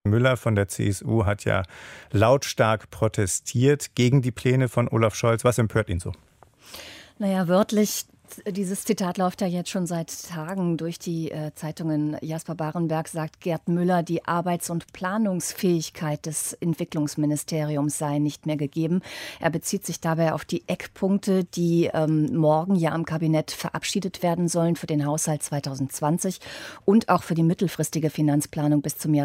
Müller von der CSU hat ja lautstark protestiert gegen die Pläne von Olaf Scholz. Was empört ihn so? Naja, wörtlich. Dieses Zitat läuft ja jetzt schon seit Tagen durch die Zeitungen. Jasper Barenberg sagt, Gerd Müller, die Arbeits- und Planungsfähigkeit des Entwicklungsministeriums sei nicht mehr gegeben. Er bezieht sich dabei auf die Eckpunkte, die morgen ja am Kabinett verabschiedet werden sollen für den Haushalt 2020 und auch für die mittelfristige Finanzplanung bis zum Jahr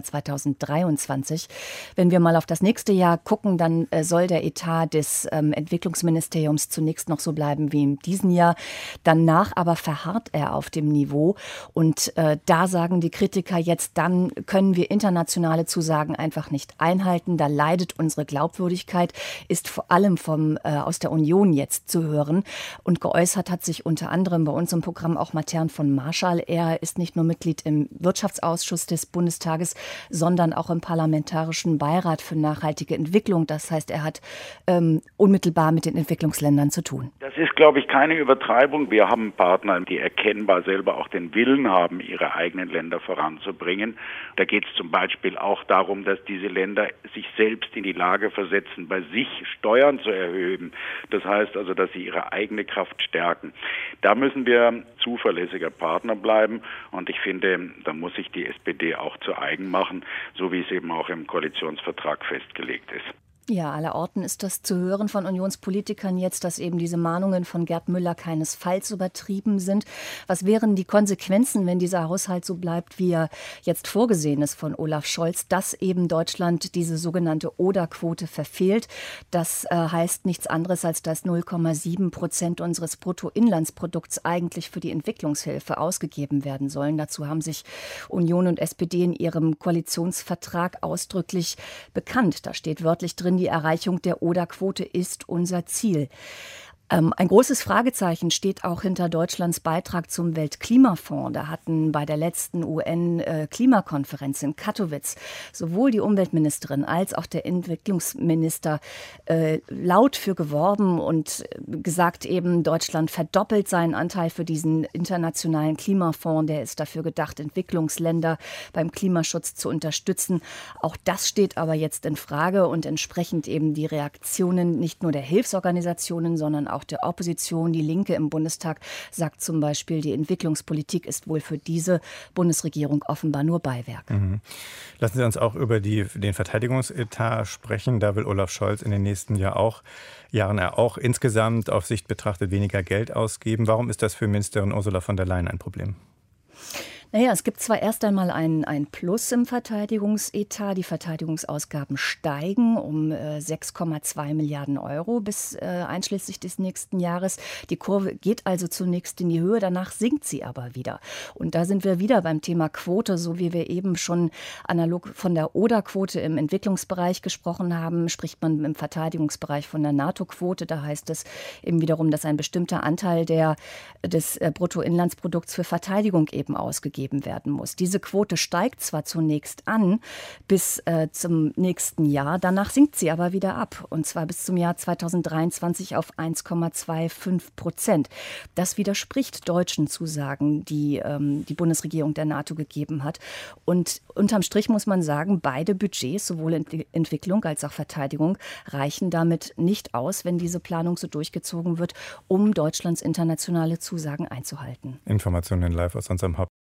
2023. Wenn wir mal auf das nächste Jahr gucken, dann soll der Etat des Entwicklungsministeriums zunächst noch so bleiben wie in diesem Jahr. Danach aber verharrt er auf dem Niveau. Und da sagen die Kritiker jetzt, dann können wir internationale Zusagen einfach nicht einhalten. Da leidet unsere Glaubwürdigkeit, ist vor allem aus der Union jetzt zu hören. Und geäußert hat sich unter anderem bei uns im Programm auch Matern von Marschall. Er ist nicht nur Mitglied im Wirtschaftsausschuss des Bundestages, sondern auch im Parlamentarischen Beirat für nachhaltige Entwicklung. Das heißt, er hat unmittelbar mit den Entwicklungsländern zu tun. Das ist, glaube ich, keine Übertreibung. Wir haben Partner, die erkennbar selber auch den Willen haben, ihre eigenen Länder voranzubringen. Da geht es zum Beispiel auch darum, dass diese Länder sich selbst in die Lage versetzen, bei sich Steuern zu erhöhen. Das heißt also, dass sie ihre eigene Kraft stärken. Da müssen wir zuverlässiger Partner bleiben. Und ich finde, da muss sich die SPD auch zu eigen machen, so wie es eben auch im Koalitionsvertrag festgelegt ist. Ja, allerorten ist das zu hören von Unionspolitikern jetzt, dass eben diese Mahnungen von Gerd Müller keinesfalls übertrieben sind. Was wären die Konsequenzen, wenn dieser Haushalt so bleibt, wie er jetzt vorgesehen ist von Olaf Scholz, dass eben Deutschland diese sogenannte ODA-Quote verfehlt? Das heißt nichts anderes, als dass 0,7% unseres Bruttoinlandsprodukts eigentlich für die Entwicklungshilfe ausgegeben werden sollen. Dazu haben sich Union und SPD in ihrem Koalitionsvertrag ausdrücklich bekannt. Da steht wörtlich drin, die Erreichung der ODA-Quote ist unser Ziel. Ein großes Fragezeichen steht auch hinter Deutschlands Beitrag zum Weltklimafonds. Da hatten bei der letzten UN-Klimakonferenz in Katowice sowohl die Umweltministerin als auch der Entwicklungsminister laut für geworben und gesagt eben, Deutschland verdoppelt seinen Anteil für diesen internationalen Klimafonds. Der ist dafür gedacht, Entwicklungsländer beim Klimaschutz zu unterstützen. Auch das steht aber jetzt in Frage und entsprechend eben die Reaktionen nicht nur der Hilfsorganisationen, sondern auch der Opposition. Die Linke im Bundestag sagt zum Beispiel, die Entwicklungspolitik ist wohl für diese Bundesregierung offenbar nur Beiwerk. Lassen Sie uns auch über den Verteidigungsetat sprechen. Da will Olaf Scholz in den nächsten Jahren auch insgesamt auf Sicht betrachtet weniger Geld ausgeben. Warum ist das für Ministerin Ursula von der Leyen ein Problem? Naja, es gibt zwar erst einmal ein Plus im Verteidigungsetat. Die Verteidigungsausgaben steigen um 6,2 Milliarden Euro bis einschließlich des nächsten Jahres. Die Kurve geht also zunächst in die Höhe, danach sinkt sie aber wieder. Und da sind wir wieder beim Thema Quote, so wie wir eben schon analog von der ODA-Quote im Entwicklungsbereich gesprochen haben, spricht man im Verteidigungsbereich von der NATO-Quote. Da heißt es eben wiederum, dass ein bestimmter Anteil des Bruttoinlandsprodukts für Verteidigung eben ausgegeben werden muss. Diese Quote steigt zwar zunächst an bis zum nächsten Jahr, danach sinkt sie aber wieder ab, und zwar bis zum Jahr 2023 auf 1,25%. Das widerspricht deutschen Zusagen, die die Bundesregierung der NATO gegeben hat. Und unterm Strich muss man sagen, beide Budgets, sowohl Entwicklung als auch Verteidigung, reichen damit nicht aus, wenn diese Planung so durchgezogen wird, um Deutschlands internationale Zusagen einzuhalten. Informationen live aus unserem